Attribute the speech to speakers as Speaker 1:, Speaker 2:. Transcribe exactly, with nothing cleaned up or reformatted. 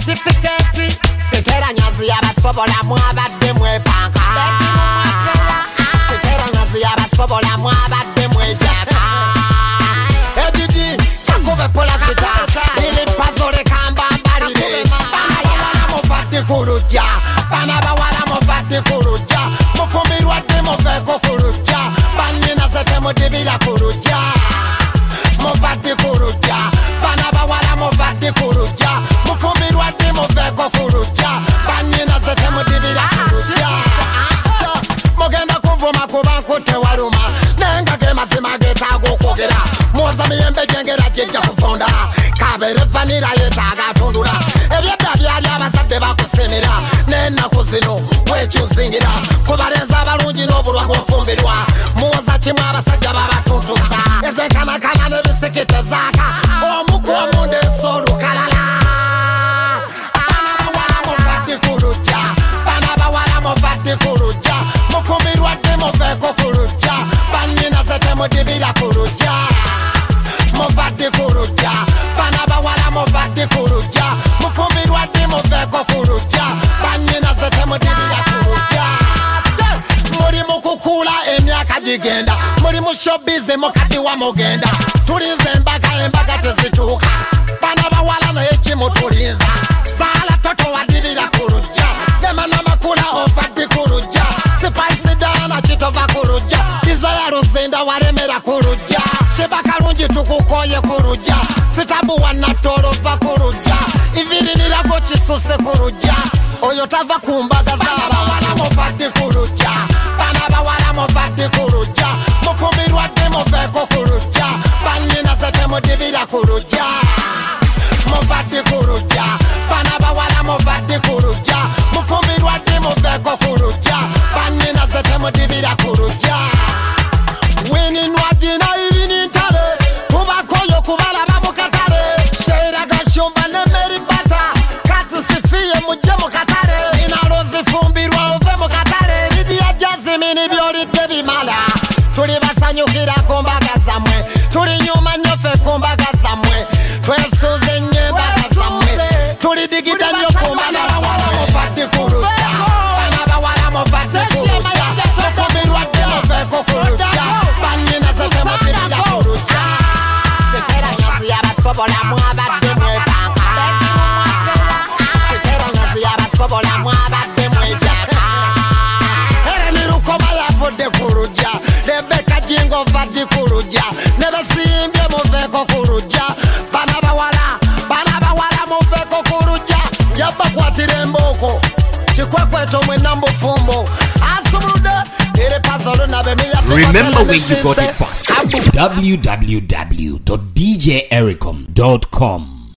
Speaker 1: certificate Setera nyazi yabasobola mwabadde mwepanka Setera nyazi yabasobola mwabadde mwejaka Edidi takube pola sita Ili pazole kamba mbalire Bana bawala mubadde kuruja Bana bawala mubadde kuruja Mufumirwa de muveko kuruja Banina zete mudibira kuruja Mubadde kuruja Bana bawala mubadde kuruja Mufumirwa de muveko kuruja Banina zete mudibira kuruja Mogenda kuvuma kuba nkute waluma Nenga ge mazima getaaga okwogera Mwoza miyembe jengera jejja kufonda Kabere vanira yetaaga tundula Ebyedda byali abazadde bakusemera N'ennaku zino wekyuzingira Kubalenzi abalungi n'obulwa bw'ofumbirwa Mwoza kimu abasajja babatuntuza Ezenkanakana n'ebisikite zaaka Omuku omunde ensolukalala Bana bawala mubadde kuruja Bana bawala mubadde kuruja Mufumirwa de muveko kuruja Banina zete mudibira kuruja Mubadde kuruja Bana bawala mubadde kuruja Mufumirwa de muveko kuruja Banina zete mudibira kuruja Muri mukukula emyaka gigenda Muri mushobize mukati wa mugenda Tulize embaga embaga tezituuka Bana bawala naye kimutuliza Zaala toto wadibira kuruja Demana makula ofadde kuruja Spice dana kitova kuruja Desire ruzinda waremera kuruja Sheba kalungi tukukoye kuruja Sitabu wanatolova kuruja Iviri nirago kisuse kuruja Oyo tava kumbaga zaba Bana mubadde kuruja Bana bawala mubadde kuruja Mufumirwa de muveko kuruja Banina zete mudibira kuruja Mubadde kuruja Bana bawala mubadde kuruja Mufumirwa de muveko kuruja Banina zete mudibira kuruja Wini nwajina iri nintale Kubakoyo kubalaba mukatale Sheira gashumba nemeri bata Katusifie muje mukatale Inalozi fumbirwa ove mukatale Lidia jazimini byolide bimala Tuli basanyukira kumbaga zamwe Tuli nyuma nyofe kumbaga zamwe Twesuze nye mbaga zamwe Tuli digida nyo kumbaga zamwe Mubadde kuruja Bana bawala mubadde kuruja Mufumirwa de muveko kuruja Banina zete mudibira kuruja Setera nyazi yabasobola mwabadde mwepanka Setera nyazi yabasobola mwabadde mwejaka Ere nirukoma yavudde kuruja Rebecca Jingo vadde kuruja Nebesimbye muveko kuruja Bana bawala, bana bawala muveko kuruja Yabba kwatire emboko Chikwekweto mwena mbufumbo Asumude ere pasolo nabemi ya
Speaker 2: Remember where you got it first. w w w dot d j ericom dot com